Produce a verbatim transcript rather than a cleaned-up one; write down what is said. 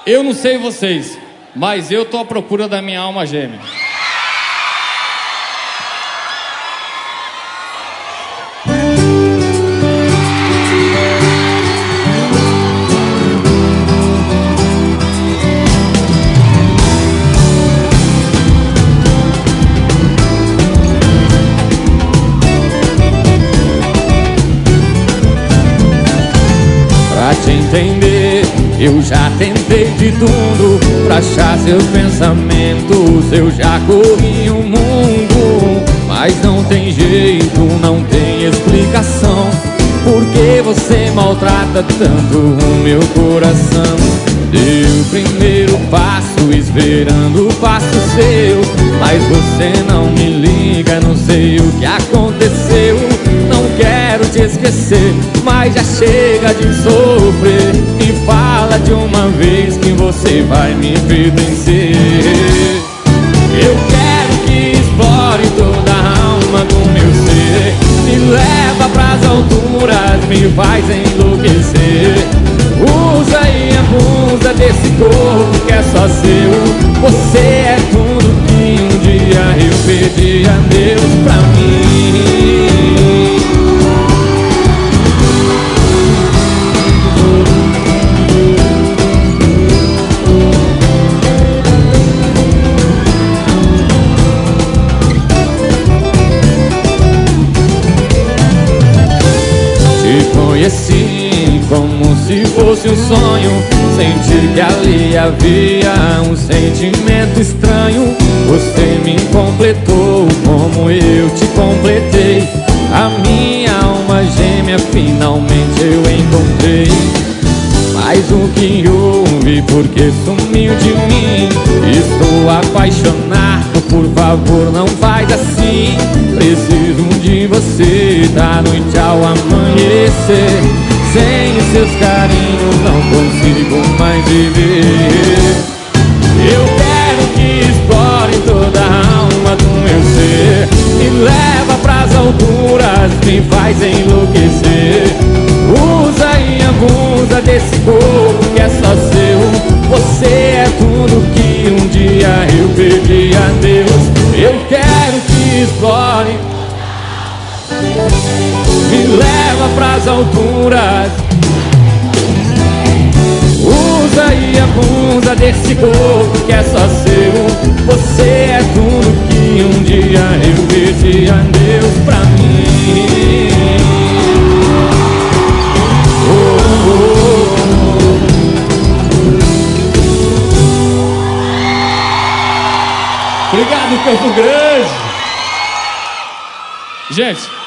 Eu não sei vocês, mas eu tô à procura da minha alma gêmea. Pra te entender, eu já tentei de tudo. Pra achar seus pensamentos, eu já corri o mundo. Mas não tem jeito, não tem explicação. Por que você maltrata tanto o meu coração? Dei o primeiro passo esperando o passo seu, mas você não me liga, não sei o que aconteceu. Não quero te esquecer, mas já chega de sofrer. Me fala de uma vez que você vai me pertencer. Eu quero que explore toda a alma do meu ser. Me leva pras alturas, me faz enlouquecer. Usa e abusa desse corpo que é só seu. Você é tudo que um dia eu pedi a Deus pra mim. Te conheci como se fosse um sonho. Senti que ali havia um sentimento estranho. Você me completou como eu te completei. A minha alma gêmea finalmente eu encontrei. Mas o que houve, porque sumiu de mim? Estou apaixonado, por favor não faz assim. Preciso de você da noite ao amanhecer. Sem os seus carinhos não consigo mais viver. Eu quero que explore toda a alma do meu ser. Me leva pras alturas, me faz enlouquecer. Usa e abusa desse corpo que é só seu. Você é tudo que um dia eu pedi a Deus. Eu quero que explore, me leva pras alturas. Usa e abusa desse corpo que é só seu. Você é tudo que um dia eu pedi a Deus pra mim. Oh, oh, oh. Obrigado, Campo Grande. Gente,